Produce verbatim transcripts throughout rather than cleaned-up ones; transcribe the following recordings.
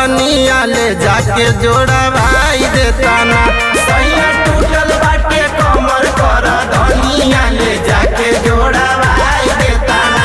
बदनिया ले जाके जोड़ा भाई देता ना। सैया टूटल बाटे कमर कर धनिया ले जाके जोड़ा भाई देता ना।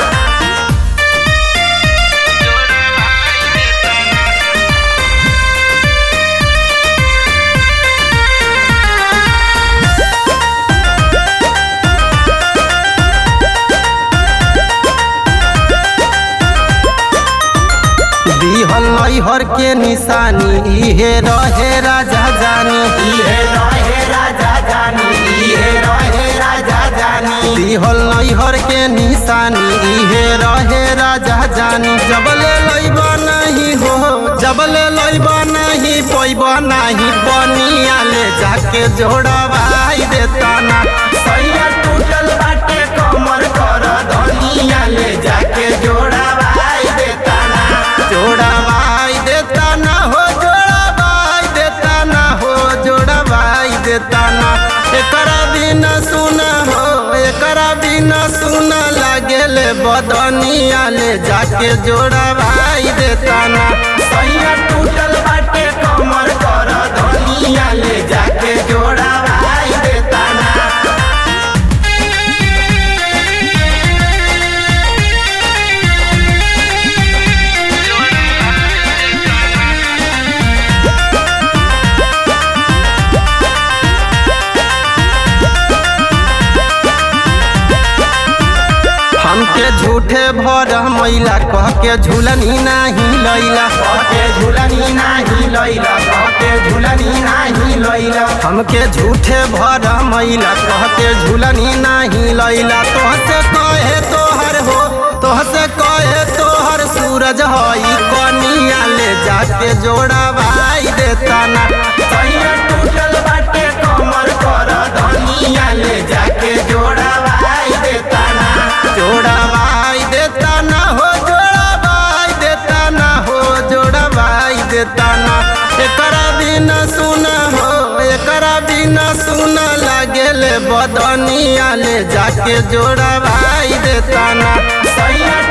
दिहल नैहर के निशानी इहे रहे राजा जानी, इहे रहे राजा जानी, इहे रहे राजा जानी। दिहल नैहर के निशानी इहे रहे राजा जानी। जबले लैबा नहीं हो, जबले लैबा नहीं पैबा नहीं बनिया ले जाके जोड़ा भाई देता ना। सैया टूटल बाटे कमर कर धनिया ले जाके जोड़ा भाई देता ना। जोड़ा भाई देता ना हो, जोड़ा भाई देता ना हो, जोड़ा भाई देता ना। एकरा बिना सुना हो, एकरा बिना सुना लागेले बदनिया ले जाके जोड़ा भाई देता ना। सैया टूटल बाटे कमर कर धनिया ले जाके जोड़ा भाई देता ना। हमके झूठे भर मैला कह के झूलनी नहीं लैला, कहके झूलनी नाही लैला, कहके झूलनी नाही लैला। हमके झूठे भर मैला कह के झूलनी नहीं लैला। तोहसे कहे तोहर हो, तोहसे कहे तोहर सूरज हई कनिया ले जाके जोड़ा भाई देता ना। सैया टूटल बाटे कमर कर धनिया ले जाके जोड़ा भाई देता ना। जोड़ा भाई देता ना हो, जोड़ा भाई देता ना हो, जोड़ा भाई देता ना। एकरा बिना सुना हो, एकरा बिना सुना लागेले बदनिया ले जाके जोड़ा भाई देता ना। सैया